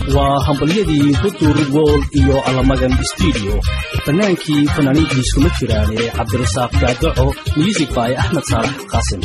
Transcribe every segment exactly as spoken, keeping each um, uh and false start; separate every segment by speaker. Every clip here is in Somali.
Speaker 1: waa hambalyadii Futur World iyo Alamagan Studio fanaankii fanaaniintii isku jiraan ee Cabdirasaaq Gaadaco music by Ahmed Saalax Qaasim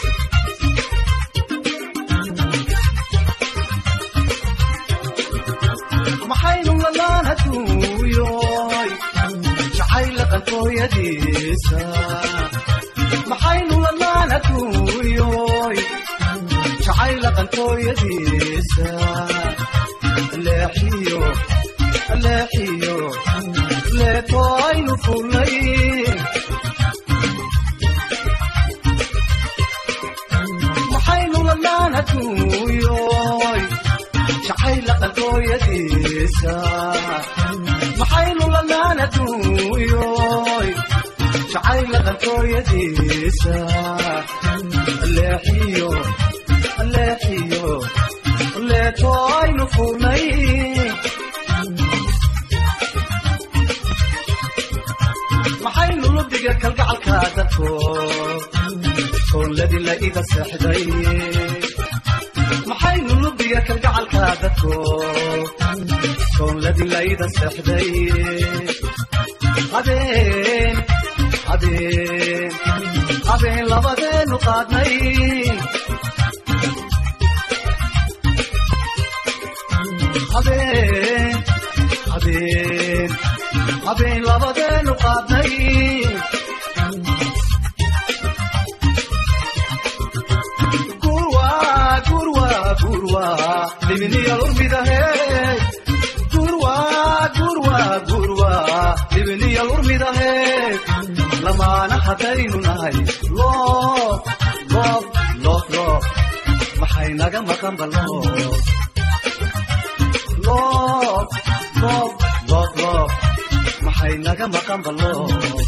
Speaker 2: maxaynu ladaan hatuuyoy jacayl qalbooyadiisa maxaynu ladaan hatuuyoy jacayl qalbooyadiisa leexiyo leexiyo leetoaynu fulay maxaynu ladaan hatuuyoy jacayl qalbooyadiisa maxaynu ladaan hatuuyoy jacayl qalbooyadiisa leexiyo leexiyo leetoaynu fulay maxaynu lubiga kalgacalka dadko kooladi la iga seexday maxaynu lubiga kalgacalka dadko kooladi la iga seexday habeen habeen habeen labadeenu qaadnay habeen habeen habeen labadeenu qaadnay gurwa gurwa gurwa libiniya urmidahe gurwa gurwa gurwa libiniya urmidahe lamaana hadaynu nahay loof loof loof loof maxay naga maqan baloof loof loof loof loof maxay naga maqan baloof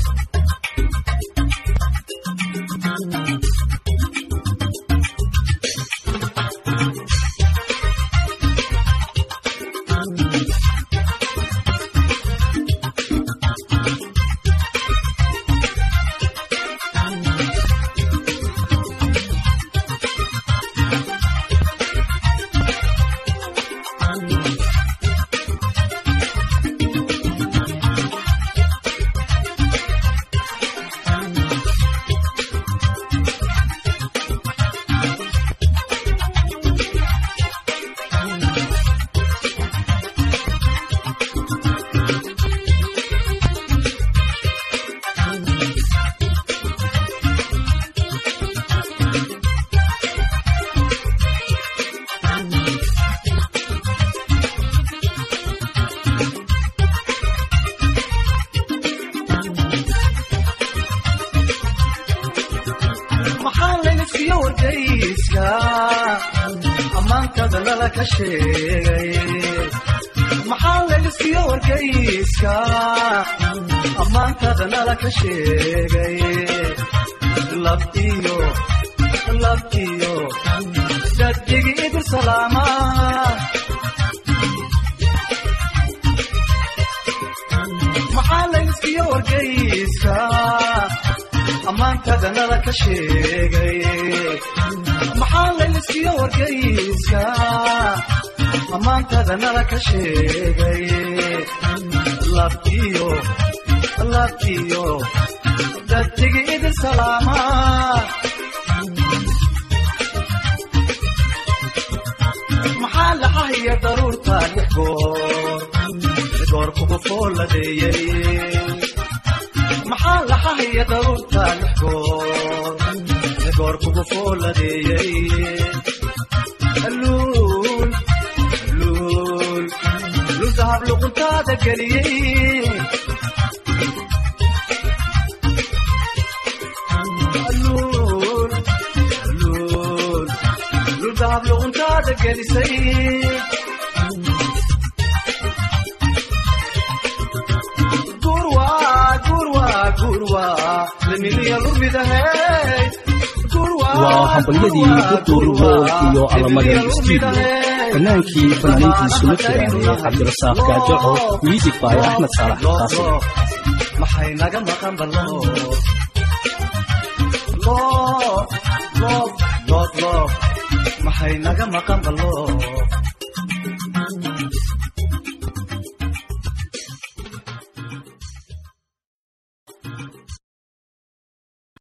Speaker 2: amaantada lala ka sheegay maxaa layskiyo wargayska amaantada lala ka sheegay labtiyo labtiyo dadigi idin salaama maxaa layskiyo wargayska amaantada lala ka sheegay maxaa layskiyo wargayska amaantada nala ka sheegay labtiyo labtiyo dadigi idin salaama maxaa laxahiya daruurta lix goor goor kugu fooladeeyay maxaa laxahiya daruurta lix goor goor kugu fooladeeyay luul luul luul dahab luquntaada geliyey luul luul luul dahab luquntaada gelisay gurwa gurwa gurwa lemiliya lurmidahay
Speaker 1: waa hambalyadii Futur World iyo Alamagan Studio fanaankii fanaaniintii isku jiraan ee Cabdirasaaq Gaadaco music by Ahmed Saalax Qaasim
Speaker 2: maxay naga maqan baloof loof loof loof loof maxay naga maqan baloof